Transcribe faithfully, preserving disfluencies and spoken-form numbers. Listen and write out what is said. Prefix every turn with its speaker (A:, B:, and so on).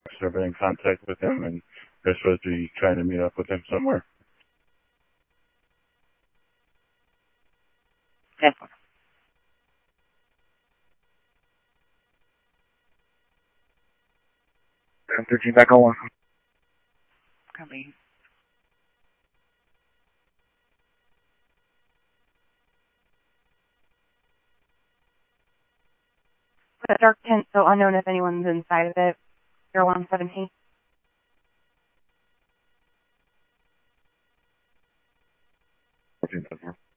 A: So I've been in contact with him, and they're supposed to be trying to meet up with him somewhere.
B: Yes. thirteen back on one.
C: Copy.
D: The dark tent, so unknown if anyone's inside of it. zero one seventeen.
B: fourteen,